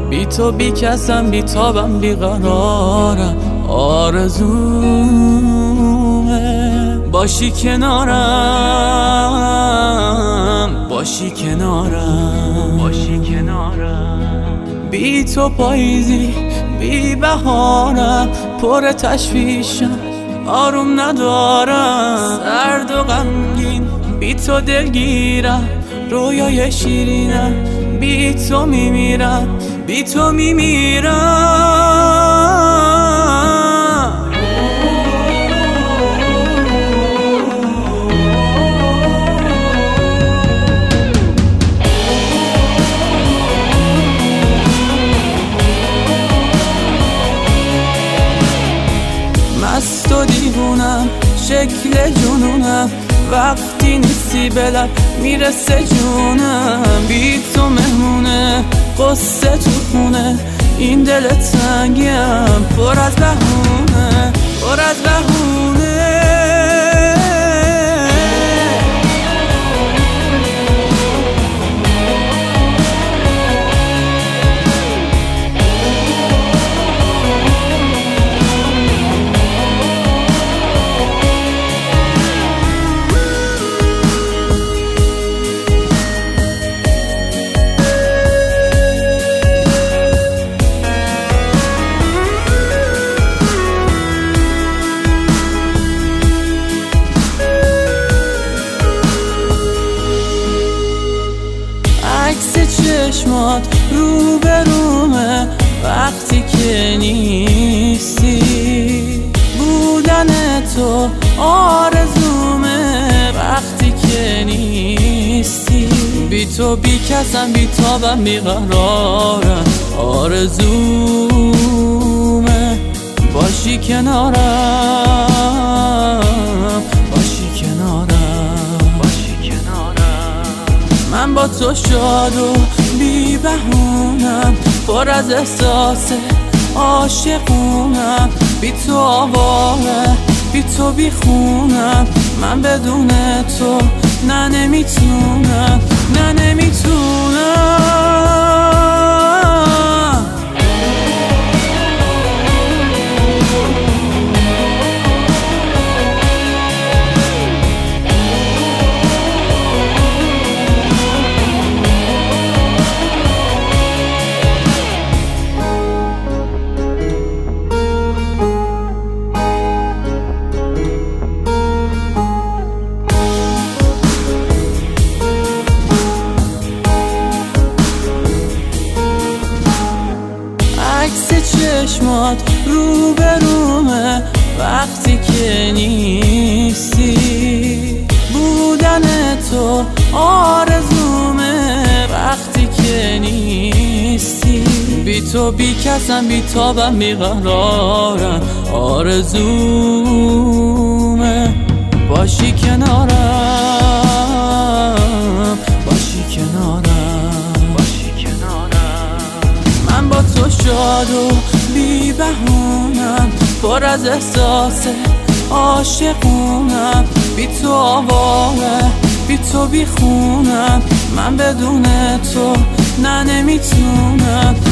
بی تو بی کسم، بی تابم، بی قرارم. آرزومه باشی کنارم، باشی کنارم، باشی کنارم. بی تو پاییزی، بی بهارم، پر تشویشم، آروم ندارم، سرد و غمگین. بی تو دلگیرم، رویای شیرینم، بی تو میمیرم، بی تو میمیرم. مست و دیوونم، شکل جنونم، وقتی نیستی به لب میرسه جونم. بی تو مهمونه قصه تو خونه، این دل تنگیم پر از بهونه، پر از بهونه. عکس چشمات رو به رومه وقتی که نیستی، بودن تو آرزومه وقتی که نیستی. بی تو بی کسم، بی تابم، بی قرارم. آرزومه باشی کنارم، باشی کنارم، باشی کنارم. من با تو شاد و بی بهونم، پر از احساس عاشقونم. بی تو آواره، بی تو بی خونم، من بدون تو نه نمیتونم، نه نمیتونم. عکس چشمات رو به رومه وقتی که نیستی، بودن تو آرزومه وقتی که نیستی. بی تو بی کسم، بی تابم، بی قرارم. آرزومه باشی کنارم، باشی کنارم، باشی کنارم. من با تو شاد و بی بهونم، پر از احساس عاشقونم. بی تو آواره، بی تو بی خونم، من بدون تو نه نمیتونم.